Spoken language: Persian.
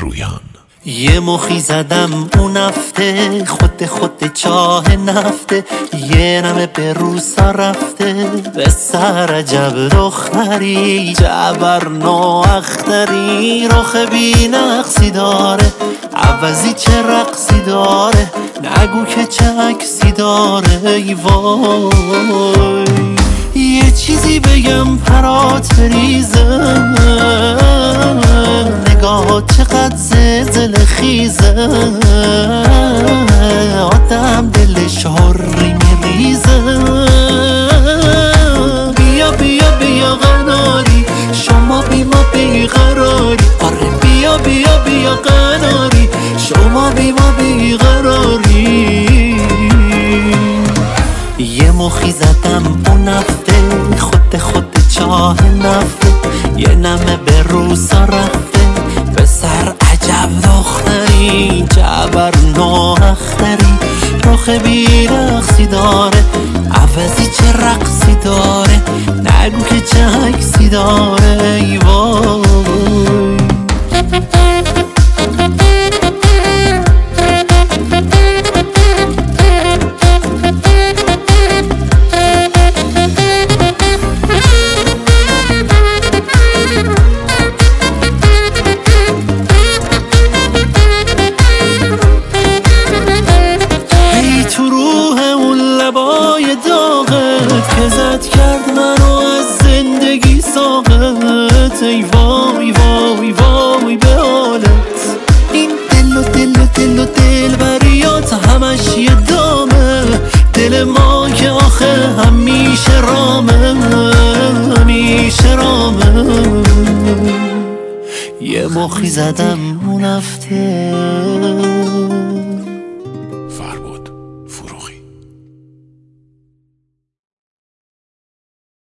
رویان. یه مخی زدم اون هفته، خود چاه نفته، یه نمه به روسا رفته، به سر عجب دختری، جبر ناختری، رخ بی نقصی داره، عوضی چه رقصی داره، نگو که چه عکسی داره. ای وای یه چیزی بگم پرات بریزه، نگاهات چقدر زلزله خیزه، آدم دلش هاری میریزه. بیا بیا بیا قناری، شما بی ما بیقراری، آره بیا بیا بیا قناری، شما بی ما بیقراری. یه مخی زدم اون هفته، خود چاه نفته، یه نمه به روسا رفته، به سر عجب دختری، جبر ناختری، رخ بی رقصی داره، عوضی چه رقصی داره، نگو که چه عکسی داره. ای وای لبای داغت که زد کرد منو از زندگی ساقت. ای وای وای وای به حالت، این دل و دل بریات همش یه دامه، دل ما که آخه همیشه رامه، همیشه رامه. یه مخی زدم اون هفته،